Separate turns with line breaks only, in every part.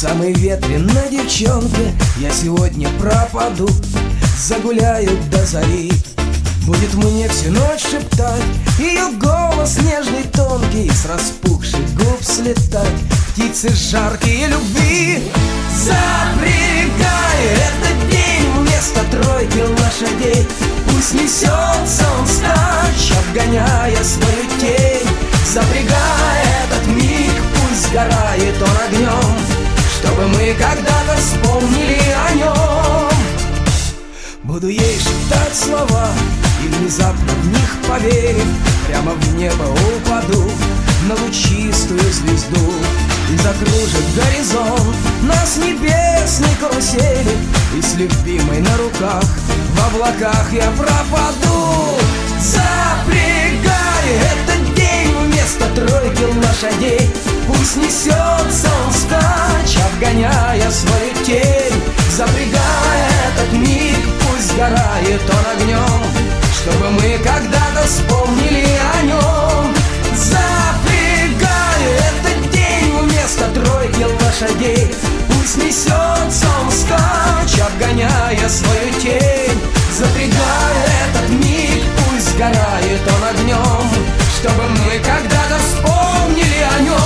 самой ветреной девчонке я сегодня пропаду. Загуляю до зари, будет мне всю ночь шептать ее голос нежный, тонкий, с распухших губ слетать птицы жаркие любви. Запрягай этот день вместо тройки лошадей, пусть несется он скач, обгоняя свою тень. Запрягай этот миг, пусть сгорает он огнем, чтобы мы когда-то вспомнили о нем. Буду ей шептать слова, и внезапно в них поверив, прямо в небо упаду на лучистую звезду. И закружит горизонт нас небесной карусели, и с любимой на руках в облаках я пропаду. Запрягай этот день вместо тройки лошадей, пусть несется он скач, обгоняя свою тень. Запрягай этот миг, пусть сгорает он огнем, чтобы мы когда-то вспомнили о нем. Запрягай этот день вместо тройки лошадей, пусть несется он скач, обгоняя свою тень. Запрягай этот миг, пусть сгорает он огнем, чтобы мы когда-то вспомнили о нем.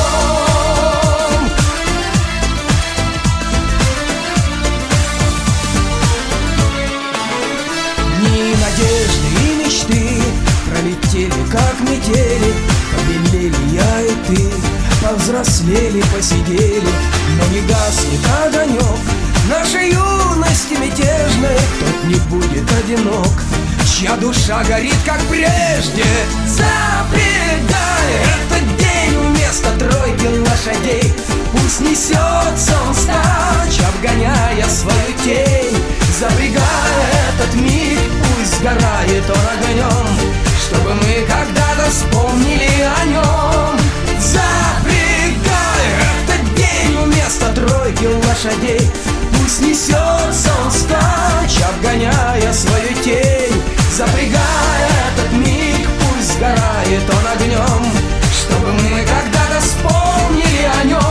Дни надежды и мечты пролетели, как метели, побелели я и ты, повзрослели, посидели, но не гаснет огонек нашей юности мятежной. Тот не будет одинок, чья душа горит, как прежде. Запрягай этот день вместо тройки лошадей, пусть несется он скач, обгоняя свою тень. Запрягай этот миг, пусть сгорает он огнем, чтобы мы когда-то вспомнили о нем. Запрягай этот день вместо тройки лошадей, пусть несется он скач, обгоняя свою тень. Запрягай этот миг, пусть сгорает он огнем, чтобы мы когда-то вспомнили о нем.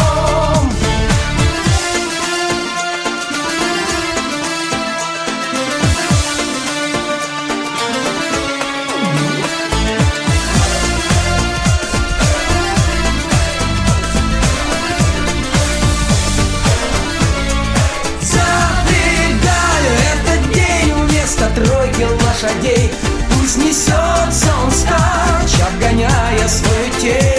Тройки лошадей, пусть несется он скач, обгоняя свою тень.